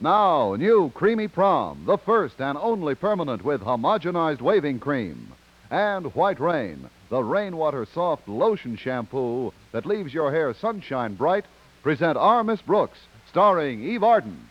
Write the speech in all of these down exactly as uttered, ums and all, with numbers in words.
Now, new Creamy Prom, the first and only permanent with homogenized waving cream. And White Rain, the rainwater soft lotion shampoo that leaves your hair sunshine bright, present Our Miss Brooks, starring Eve Arden.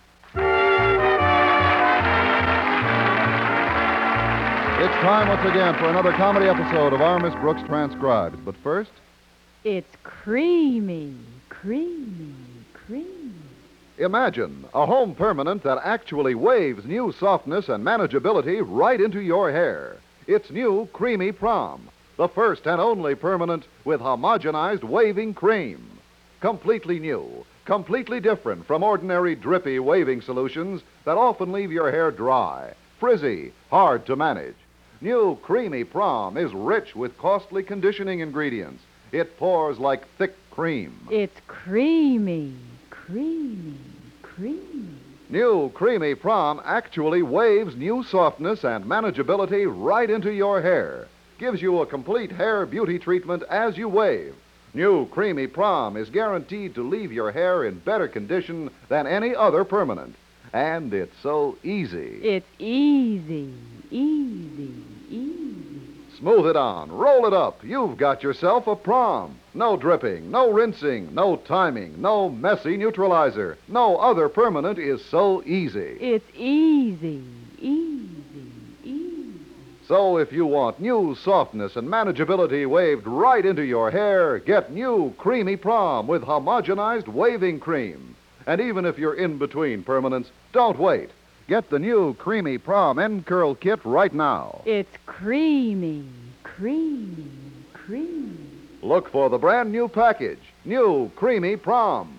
It's time once again for another comedy episode of Our Miss Brooks Transcribed. But first... It's creamy, creamy, creamy. Imagine a home permanent that actually waves new softness and manageability right into your hair. It's new Creamy Prom, the first and only permanent with homogenized waving cream. Completely new, completely different from ordinary drippy waving solutions that often leave your hair dry, frizzy, hard to manage. New Creamy Prom is rich with costly conditioning ingredients. It pours like thick cream. It's creamy, creamy, creamy. New Creamy Prom actually waves new softness and manageability right into your hair. Gives you a complete hair beauty treatment as you wave. New Creamy Prom is guaranteed to leave your hair in better condition than any other permanent. And it's so easy. It's easy, easy, easy. Smooth it on, roll it up. You've got yourself a prom. No dripping, no rinsing, no timing, no messy neutralizer. No other permanent is so easy. It's easy, easy, easy. So if you want new softness and manageability waved right into your hair, get new Creamy Prom with homogenized waving cream. And even if you're in between permanents, don't wait. Get the new Creamy Prom End Curl Kit right now. It's creamy, creamy, creamy. Look for the brand new package, new Creamy Prom.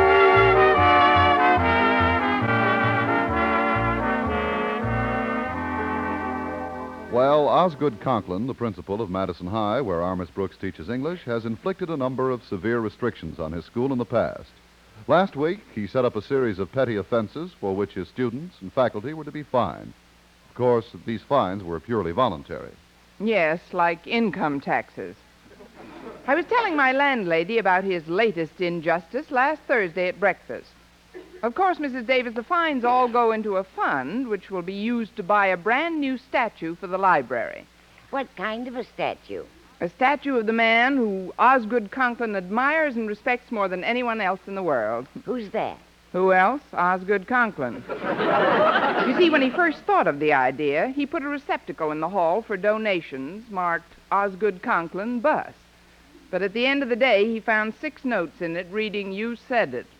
Well, Osgood Conklin, the principal of Madison High, where Our Miss Brooks teaches English, has inflicted a number of severe restrictions on his school in the past. Last week, he set up a series of petty offenses for which his students and faculty were to be fined. Of course, these fines were purely voluntary. Yes, like income taxes. I was telling my landlady about his latest injustice last Thursday at breakfast. Of course, Missus Davis, the fines all go into a fund which will be used to buy a brand new statue for the library. What kind of a statue? A statue of the man who Osgood Conklin admires and respects more than anyone else in the world. Who's that? Who else? Osgood Conklin. You see, when he first thought of the idea, he put a receptacle in the hall for donations marked Osgood Conklin Bust. But at the end of the day, he found six notes in it reading, "You said it."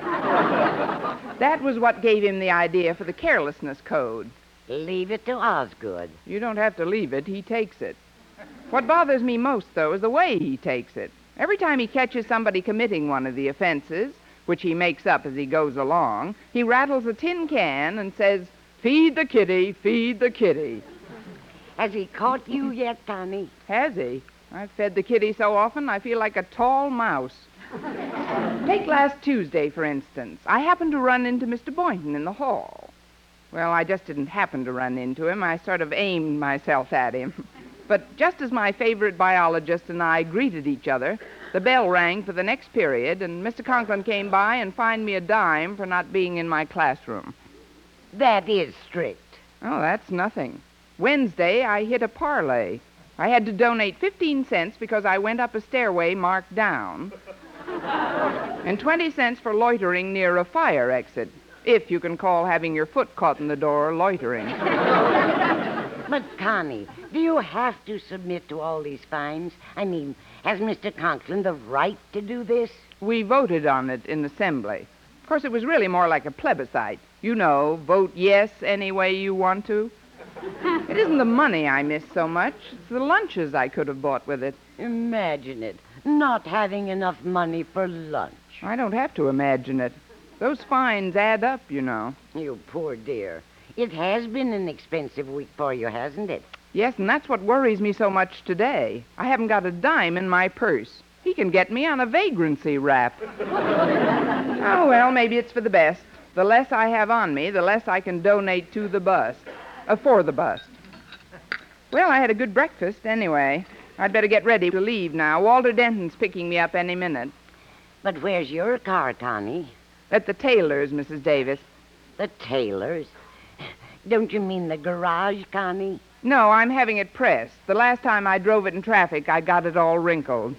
That was what gave him the idea for the carelessness code. Leave it to Osgood. You don't have to leave it. He takes it. What bothers me most, though, is the way he takes it. Every time he catches somebody committing one of the offenses, which he makes up as he goes along, he rattles a tin can and says, "Feed the kitty, feed the kitty." Has he caught you yet, Tommy? Has he? I've fed the kitty so often I feel like a tall mouse. Take last Tuesday, for instance. I happened to run into Mister Boynton in the hall. Well, I just didn't happen to run into him. I sort of aimed myself at him. But just as my favorite biologist and I greeted each other, the bell rang for the next period, and Mister Conklin came by and fined me a dime for not being in my classroom. That is strict. Oh, that's nothing. Wednesday, I hit a parlay. I had to donate fifteen cents because I went up a stairway marked down, and twenty cents for loitering near a fire exit, if you can call having your foot caught in the door loitering. But, Connie, do you have to submit to all these fines? I mean, has Mister Conklin the right to do this? We voted on it in assembly. Of course, it was really more like a plebiscite. You know, vote yes any way you want to. It isn't the money I miss so much. It's the lunches I could have bought with it. Imagine it, not having enough money for lunch. I don't have to imagine it. Those fines add up, you know. You poor dear. It has been an expensive week for you, hasn't it? Yes, and that's what worries me so much today. I haven't got a dime in my purse. He can get me on a vagrancy rap. Oh, well, maybe it's for the best. The less I have on me, the less I can donate to the bust. Uh, for the bust. Well, I had a good breakfast anyway. I'd better get ready to leave now. Walter Denton's picking me up any minute. But where's your car, Connie? At the tailor's, Missus Davis. The tailor's? Don't you mean the garage, Connie? No, I'm having it pressed. The last time I drove it in traffic, I got it all wrinkled.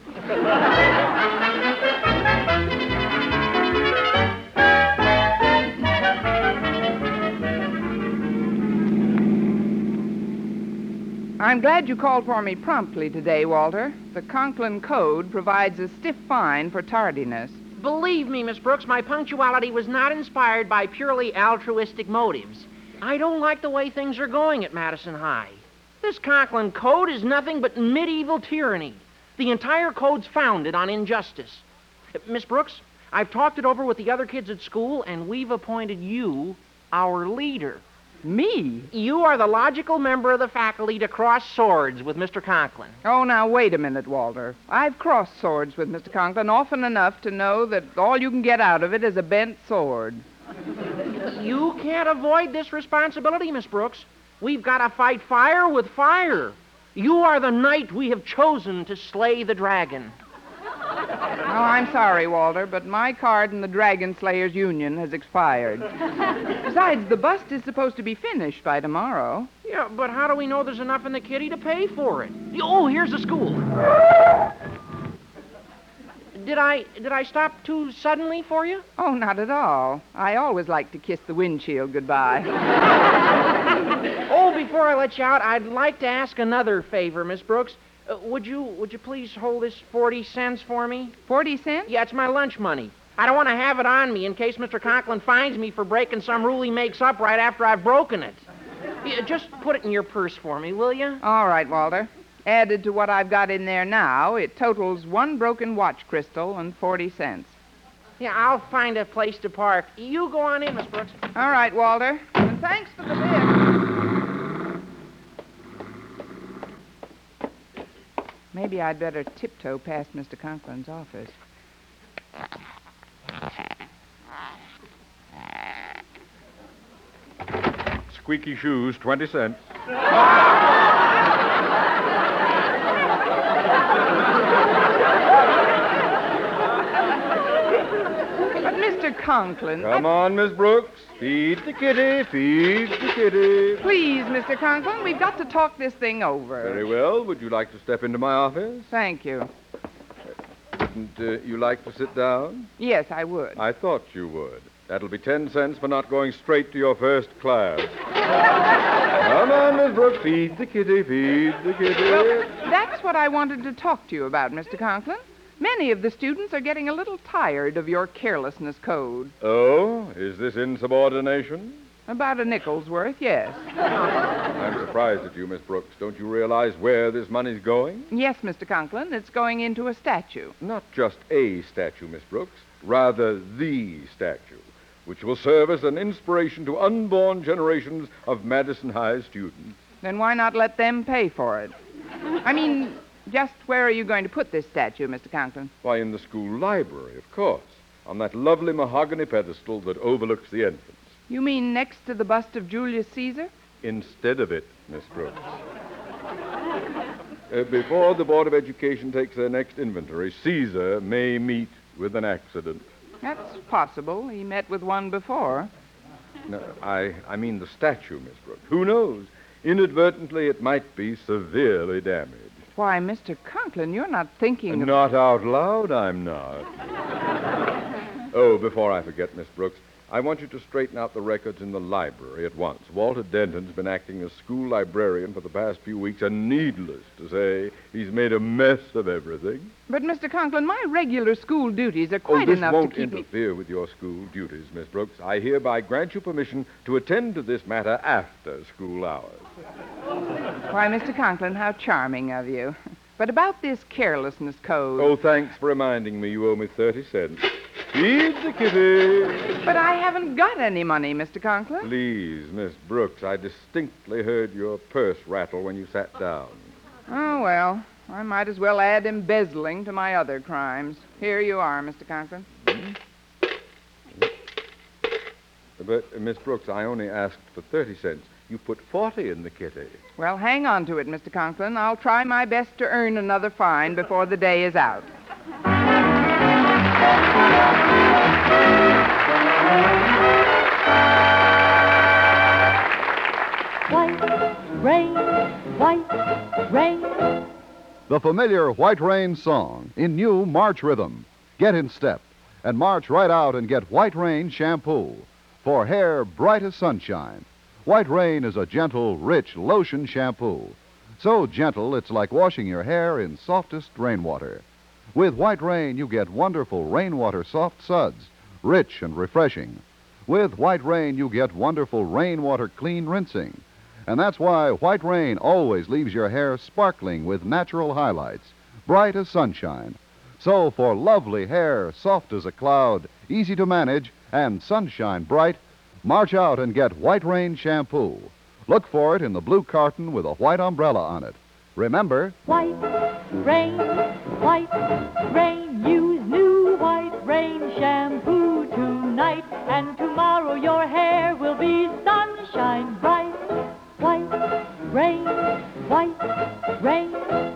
I'm glad you called for me promptly today, Walter. The Conklin Code provides a stiff fine for tardiness. Believe me, Miss Brooks, my punctuality was not inspired by purely altruistic motives. I don't like the way things are going at Madison High. This Conklin Code is nothing but medieval tyranny. The entire code's founded on injustice. Uh, Miss Brooks, I've talked it over with the other kids at school, and we've appointed you our leader. Me? You are the logical member of the faculty to cross swords with Mister Conklin. Oh, now, wait a minute, Walter. I've crossed swords with Mister Conklin often enough to know that all you can get out of it is a bent sword. You can't avoid this responsibility, Miss Brooks. We've got to fight fire with fire. You are the knight we have chosen to slay the dragon. Oh, I'm sorry, Walter, but my card in the Dragon Slayers Union has expired. Besides, the bust is supposed to be finished by tomorrow. Yeah, but how do we know there's enough in the kitty to pay for it? Oh, here's the school. Did I did I stop too suddenly for you? Oh, not at all. I always like to kiss the windshield goodbye. Oh, before I let you out, I'd like to ask another favor, Miss Brooks. Uh, would you would you please hold this forty cents for me? Forty cents? Yeah, it's my lunch money. I don't want to have it on me in case Mister Conklin finds me for breaking some rule he makes up right after I've broken it. Yeah, just put it in your purse for me, will you? All right, Walter. Added to what I've got in there now, it totals one broken watch crystal and forty cents. Yeah, I'll find a place to park. You go on in, Miss Brooks. All right, Walter. And thanks for the lift. Maybe I'd better tiptoe past Mister Conklin's office. Squeaky shoes, twenty cents. But, Mister Conklin... Come I... on, Miss Brooks. Feed the kitty, feed the kitty. Please, Mister Conklin, we've got to talk this thing over. Very well. Would you like to step into my office? Thank you. Wouldn't uh, you like to sit down? Yes, I would. I thought you would. That'll be ten cents for not going straight to your first class. Come on, Miss Brooks. Feed the kitty, feed the kitty. Well, that's what I wanted to talk to you about, Mister Conklin. Many of the students are getting a little tired of your carelessness code. Oh, is this insubordination? About a nickel's worth, yes. I'm surprised at you, Miss Brooks. Don't you realize where this money's going? Yes, Mister Conklin, it's going into a statue. Not just a statue, Miss Brooks. Rather, the statue, which will serve as an inspiration to unborn generations of Madison High students. Then why not let them pay for it? I mean, just where are you going to put this statue, Mister Conklin? Why, in the school library, of course, on that lovely mahogany pedestal that overlooks the entrance. You mean next to the bust of Julius Caesar? Instead of it, Miss Brooks. uh, before the Board of Education takes their next inventory, Caesar may meet with an accident. That's possible. He met with one before. No, I, I mean the statue, Miss Brooks. Who knows? Inadvertently, it might be severely damaged. Why, Mister Conklin, you're not thinking of... Not out loud, I'm not. Oh, before I forget, Miss Brooks, I want you to straighten out the records in the library at once. Walter Denton's been acting as school librarian for the past few weeks, and needless to say, he's made a mess of everything. But, Mister Conklin, my regular school duties are quite oh, this enough won't to keep me... interfere with your school duties, Miss Brooks. I hereby grant you permission to attend to this matter after school hours. Why, Mister Conklin, how charming of you. But about this carelessness code... Oh, thanks for reminding me. You owe me thirty cents. Feed the kitty. But I haven't got any money, Mister Conklin. Please, Miss Brooks, I distinctly heard your purse rattle when you sat down. Oh, well, I might as well add embezzling to my other crimes. Here you are, Mister Conklin. Mm-hmm. But, uh, Miss Brooks, I only asked for thirty cents. You put forty in the kitty. Well, hang on to it, Mister Conklin. I'll try my best to earn another fine before the day is out. Thank you. rain, white rain. The familiar White Rain song in new March rhythm. Get in step and march right out and get White Rain shampoo for hair bright as sunshine. White Rain is a gentle, rich lotion shampoo. So gentle it's like washing your hair in softest rainwater. With White Rain, you get wonderful rainwater soft suds, rich and refreshing. With White Rain, you get wonderful rainwater clean rinsing. And that's why White Rain always leaves your hair sparkling with natural highlights, bright as sunshine. So for lovely hair, soft as a cloud, easy to manage, and sunshine bright, march out and get White Rain shampoo. Look for it in the blue carton with a white umbrella on it. Remember, White rain, white rain. Use new White Rain shampoo tonight, and tomorrow your hair will be sunshine bright. White rain, white rain.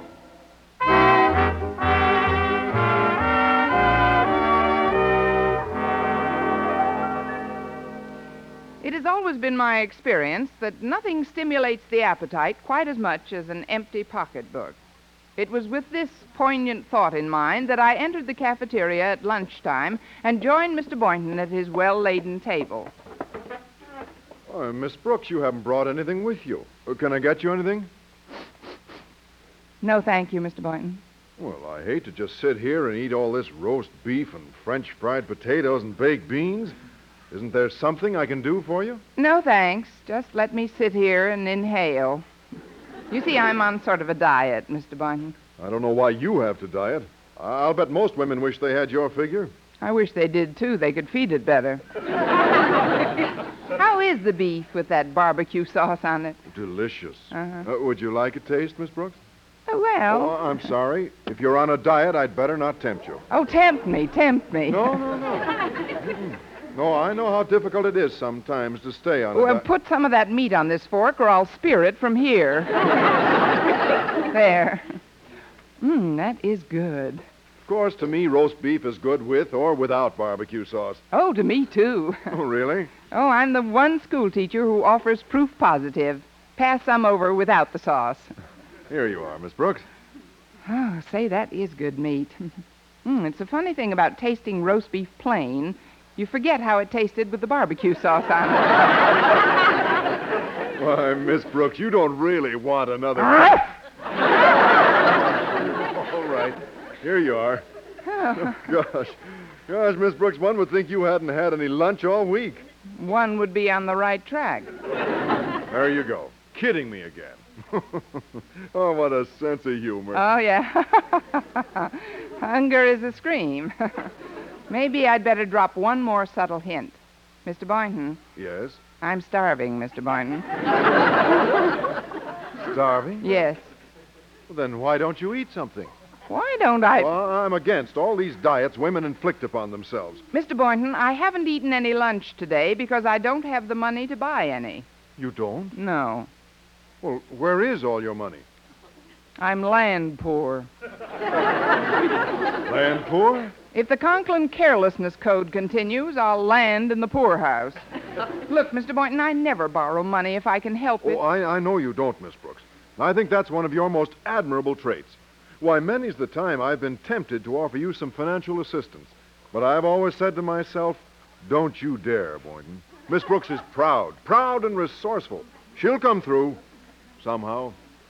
It has always been my experience that nothing stimulates the appetite quite as much as an empty pocketbook. It was with this poignant thought in mind that I entered the cafeteria at lunchtime and joined Mister Boynton at his well-laden table. Oh, Miss Brooks, you haven't brought anything with you. Uh, Can I get you anything? No, thank you, Mister Boynton. Well, I hate to just sit here and eat all this roast beef and French fried potatoes and baked beans. Isn't there something I can do for you? No, thanks. Just let me sit here and inhale. You see, I'm on sort of a diet, Mister Boynton. I don't know why you have to diet. I'll bet most women wish they had your figure. I wish they did, too. They could feed it better. How is the beef with that barbecue sauce on it? Delicious. Uh-huh. Uh, would you like a taste, Miss Brooks? Oh, well. Oh, I'm sorry. If you're on a diet, I'd better not tempt you. Oh, tempt me, tempt me. No, no, no. Mm-mm. No, I know how difficult it is sometimes to stay on a Well, diet. put some of that meat on this fork, or I'll spear it from here. There. Mmm, that is good. Of course, to me, roast beef is good with or without barbecue sauce. Oh, to me, too. Oh, really? Oh, I'm the one school teacher who offers proof positive. Pass some over without the sauce. Here you are, Miss Brooks. Oh, say, that is good meat. Mm, it's a funny thing about tasting roast beef plain. You forget how it tasted with the barbecue sauce on it. Why, Miss Brooks, you don't really want another... All right. Here you are. Oh, gosh. Gosh, Miss Brooks, one would think you hadn't had any lunch all week. One would be on the right track. There you go. Kidding me again. Oh, what a sense of humor. Oh, yeah. Hunger is a scream. Maybe I'd better drop one more subtle hint. Mister Boynton, Yes? I'm starving, Mister Boynton. Starving? Yes. Well, then why don't you eat something? Why don't I... Well, I'm against all these diets women inflict upon themselves. Mister Boynton, I haven't eaten any lunch today because I don't have the money to buy any. You don't? No. Well, where is all your money? I'm land poor. Land poor? If the Conklin carelessness code continues, I'll land in the poorhouse. Look, Mister Boynton, I never borrow money if I can help it. Oh, I, I know you don't, Miss Brooks. I think that's one of your most admirable traits. Why, many's the time I've been tempted to offer you some financial assistance. But I've always said to myself, don't you dare, Boynton. Miss Brooks is proud, proud and resourceful. She'll come through, somehow.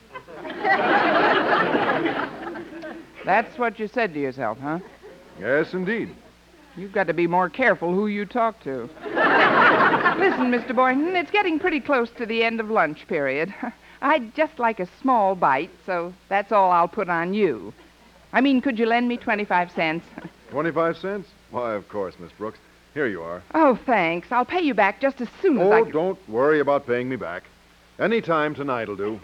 That's what you said to yourself, huh? Yes, indeed. You've got to be more careful who you talk to. Listen, Mister Boynton, it's getting pretty close to the end of lunch period. I'd just like a small bite, so that's all I'll put on you. I mean, could you lend me twenty-five cents? Twenty-five cents? Why, of course, Miss Brooks. Here you are. Oh, thanks. I'll pay you back just as soon as I... Oh, don't worry about paying me back. Any time tonight'll do.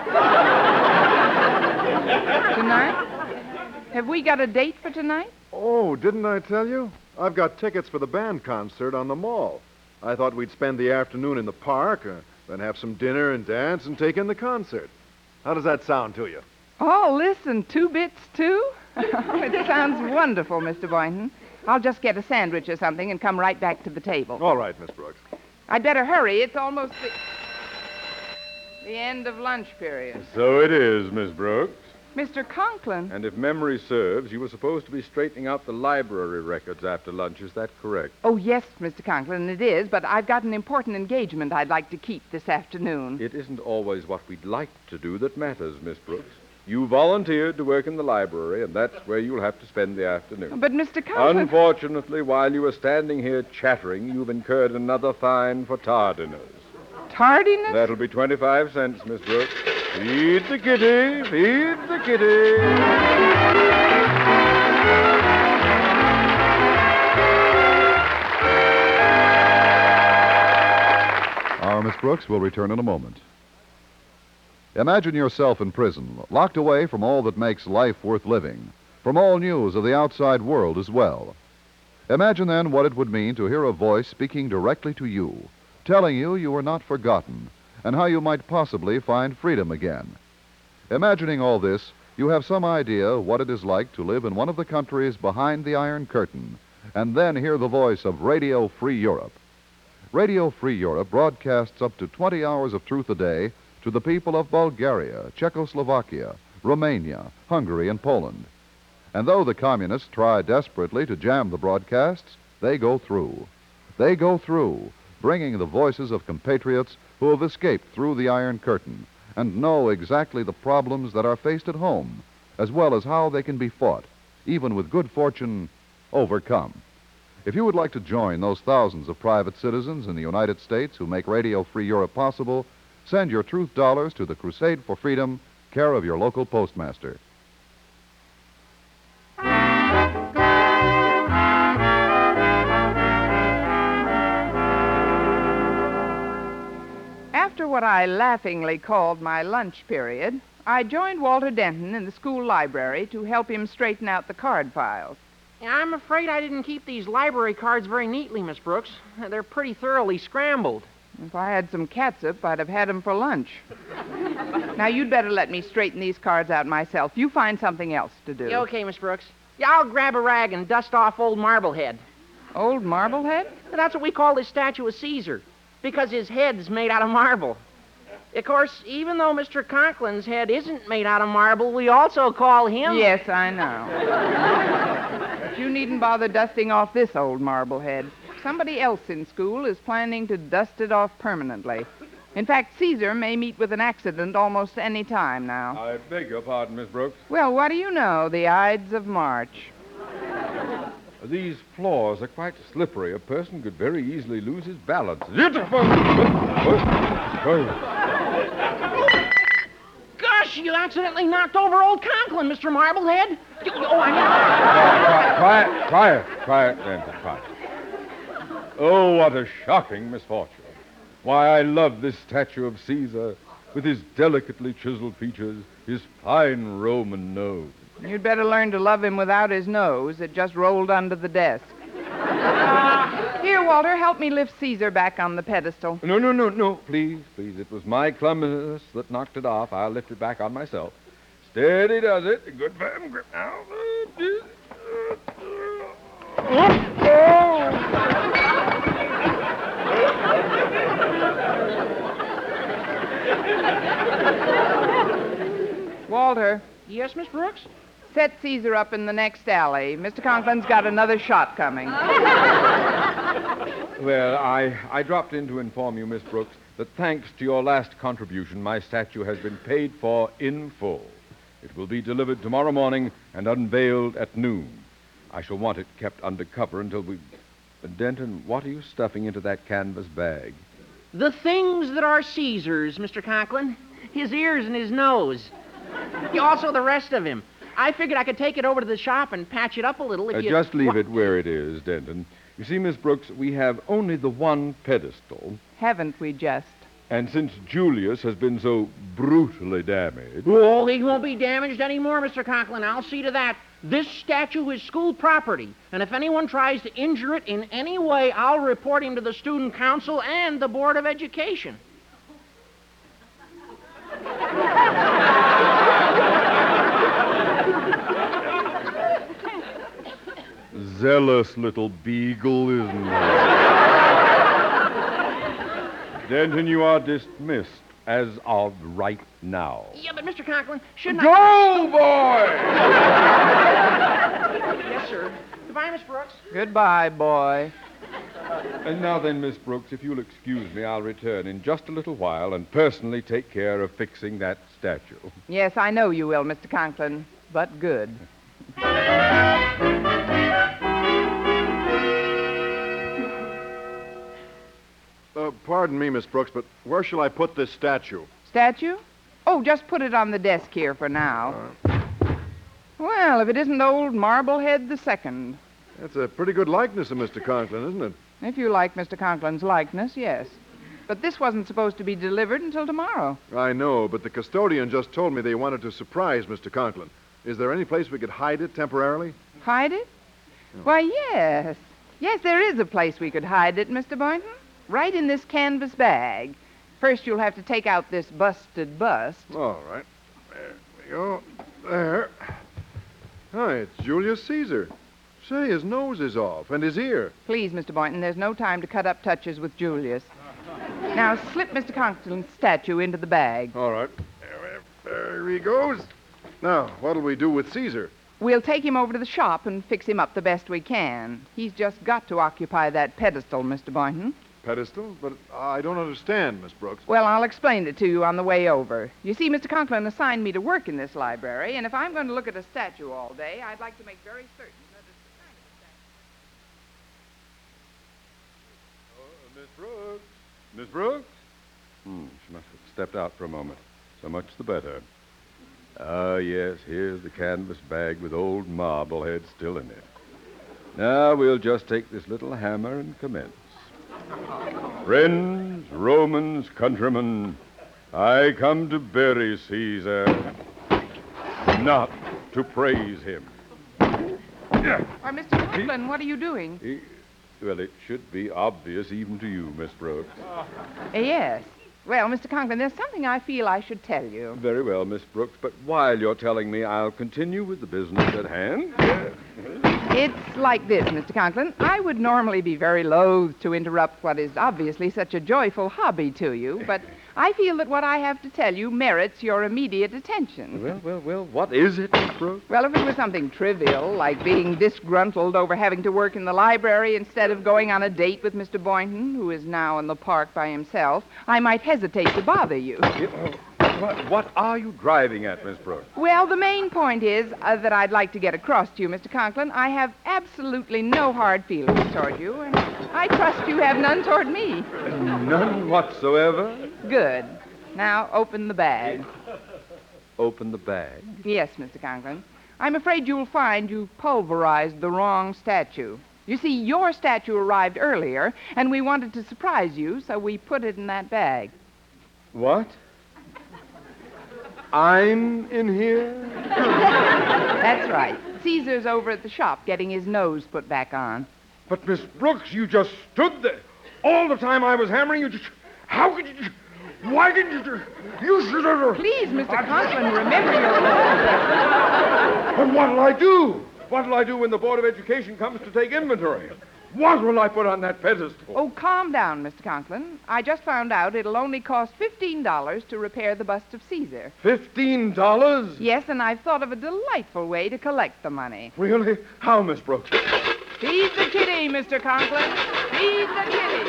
Tonight? Have we got a date for tonight? Oh, didn't I tell you? I've got tickets for the band concert on the mall. I thought we'd spend the afternoon in the park, uh, then have some dinner and dance and take in the concert. How does that sound to you? Oh, listen, two bits, too? It sounds wonderful, Mister Boynton. I'll just get a sandwich or something and come right back to the table. All right, Miss Brooks. I'd better hurry. It's almost... The... The end of lunch period. So it is, Miss Brooks. Mister Conklin. And if memory serves, you were supposed to be straightening out the library records after lunch. Is that correct? Oh, yes, Mister Conklin, it is, but I've got an important engagement I'd like to keep this afternoon. It isn't always what we'd like to do that matters, Miss Brooks. You volunteered to work in the library, and that's where you'll have to spend the afternoon. But, Mister Conklin... Unfortunately, while you were standing here chattering, you've incurred another fine for tardiness. Tardiness? That'll be twenty-five cents, Miss Brooks. Feed the kitty, feed the kitty. Our Miss Brooks will return in a moment. Imagine yourself in prison, locked away from all that makes life worth living, from all news of the outside world as well. Imagine then what it would mean to hear a voice speaking directly to you, telling you you were not forgotten, and how you might possibly find freedom again. Imagining all this, you have some idea what it is like to live in one of the countries behind the Iron Curtain, and then hear the voice of Radio Free Europe. Radio Free Europe broadcasts up to twenty hours of truth a day to the people of Bulgaria, Czechoslovakia, Romania, Hungary, and Poland. And though the communists try desperately to jam the broadcasts, they go through. They go through, bringing the voices of compatriots who have escaped through the Iron Curtain and know exactly the problems that are faced at home, as well as how they can be fought, even with good fortune, overcome. If you would like to join those thousands of private citizens in the United States who make Radio Free Europe possible, send your truth dollars to the Crusade for Freedom, care of your local postmaster. After what I laughingly called my lunch period, I joined Walter Denton in the school library to help him straighten out the card files. I'm afraid I didn't keep these library cards very neatly, Miss Brooks. They're pretty thoroughly scrambled. If I had some catsup, I'd have had 'em for lunch. Now, you'd better let me straighten these cards out myself. You find something else to do. Yeah, okay, Miss Brooks. Yeah, I'll grab a rag and dust off old Marblehead. Old Marblehead? That's what we call this statue of Caesar, because his head's made out of marble. Of course, even though Mister Conklin's head isn't made out of marble, we also call him... Yes, I know. But you needn't bother dusting off this old Marblehead. Somebody else in school is planning to dust it off permanently. In fact, Caesar may meet with an accident almost any time now. I beg your pardon, Miss Brooks. Well, what do you know? The Ides of March. These floors are quite slippery. A person could very easily lose his balance. Gosh, you accidentally knocked over old Conklin, Mister Marblehead. Oh, I know. Quiet, quiet, quiet, Denton, quiet. Oh, what a shocking misfortune. Why, I love this statue of Caesar, with his delicately chiseled features, his fine Roman nose. You'd better learn to love him without his nose. It just rolled under the desk. Here, Walter, help me lift Caesar back on the pedestal. No, no, no, no, please, please. It was my clumsiness that knocked it off. I'll lift it back on myself. Steady does it. Good firm grip now. Walter, Yes, Miss Brooks? set Caesar up in the next alley. Mister Conklin's got another shot coming. Well, I, I dropped in to inform you, Miss Brooks, that thanks to your last contribution, my statue has been paid for in full. It will be delivered tomorrow morning and unveiled at noon. I shall want it kept under cover until we... Uh, Denton, what are you stuffing into that canvas bag? The things that are Caesar's, Mister Conklin. His ears and his nose. Yeah, also the rest of him. I figured I could take it over to the shop and patch it up a little if Uh, you... just leave Wha- it where it is, Denton. You see, Miss Brooks, we have only the one pedestal, Haven't we just? and since Julius has been so brutally damaged... Oh, he won't be damaged anymore, Mister Conklin. I'll see to that. This statue is school property, and if anyone tries to injure it in any way, I'll report him to the student council and the Board of Education. Zealous little beagle, isn't he? Denton, you are dismissed. as of right now. Yeah, but Mister Conklin, shouldn't I... Go, boy! Yes, sir. Goodbye, Miss Brooks. Goodbye, boy. And now then, Miss Brooks, if you'll excuse me, I'll return in just a little while and personally take care of fixing that statue. Yes, I know you will, Mister Conklin, but good. Uh, pardon me, Miss Brooks, but where shall I put this statue? Statue? Oh, just put it on the desk here for now. Well, if it isn't old Marblehead the Second. That's a pretty good likeness of Mister Conklin, isn't it? If you like Mister Conklin's likeness, yes. But this wasn't supposed to be delivered until tomorrow. I know, but the custodian just told me they wanted to surprise Mister Conklin. Is there any place we could hide it temporarily? Hide it? Why, yes. Yes, there is a place we could hide it, Mister Boynton. Right in this canvas bag. First, you'll have to take out this busted bust. All right. There we go. There. Hi, it's Julius Caesar. Say, his nose is off, and his ear. Please, Mister Boynton, there's no time to cut up touches with Julius. Now, slip Mister Conklin's statue into the bag. All right. There, there he goes. Now, what'll we do with Caesar? We'll take him over to the shop and fix him up the best we can. He's just got to occupy that pedestal, Mister Boynton. Pedestal? But I don't understand, Miss Brooks. Well, I'll explain it to you on the way over. You see, Mister Conklin assigned me to work in this library, and if I'm going to look at a statue all day, I'd like to make very certain that it's the kind of statue. Uh, Miss Brooks? Miss Brooks? Hmm, she must have stepped out for a moment. So much the better. Ah, yes, here's the canvas bag with old Marblehead still in it. Now we'll just take this little hammer and commence. Friends, Romans, countrymen, I come to bury Caesar, not to praise him. Why, Mister Conklin, what are you doing? He, well, it should be obvious even to you, Miss Brooks. Uh, yes. Well, Mister Conklin, there's something I feel I should tell you. Very well, Miss Brooks, but while you're telling me, I'll continue with the business at hand. It's like this, Mister Conklin. I would normally be very loath to interrupt what is obviously such a joyful hobby to you, but I feel that what I have to tell you merits your immediate attention. Well, well, well, what is it, Miss Brooks? Well, if it was something trivial, like being disgruntled over having to work in the library instead of going on a date with Mister Boynton, who is now in the park by himself, I might hesitate to bother you. What, what are you driving at, Miss Brooks? Well, the main point is uh, that I'd like to get across to you, Mister Conklin. I have absolutely no hard feelings toward you, and I trust you have none toward me. None whatsoever? Good. Now, open the bag. Open the bag? Yes, Mister Conklin. I'm afraid you'll find you pulverized the wrong statue. You see, your statue arrived earlier, and we wanted to surprise you, so we put it in that bag. What? I'm in here? That's right. Caesar's over at the shop getting his nose put back on. But, Miss Brooks, you just stood there. All the time I was hammering you. Just, how could you... Why didn't you... You should have... Please, Mister Conklin, remember your role. And what'll I do? What'll I do when the Board of Education comes to take inventory? What will I put on that pedestal? Oh, calm down, Mister Conklin. I just found out it'll only cost fifteen dollars to repair the bust of Caesar. Fifteen dollars? Yes, and I've thought of a delightful way to collect the money. Really? How, Miss Brooks? Feed the kitty, Mister Conklin. Feed the kitty.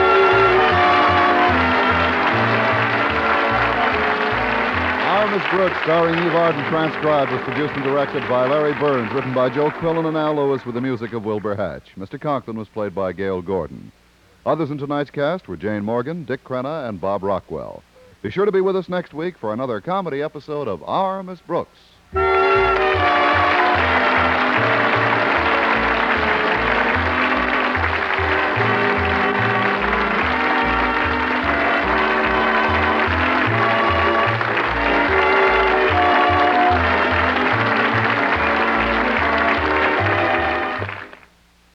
Our Miss Brooks, starring Eve Arden, transcribed, was produced and directed by Larry Burns, written by Joe Quillen and Al Lewis with the music of Wilbur Hatch. Mister Conklin was played by Gail Gordon. Others in tonight's cast were Jane Morgan, Dick Crenna, and Bob Rockwell. Be sure to be with us next week for another comedy episode of Our Miss Brooks.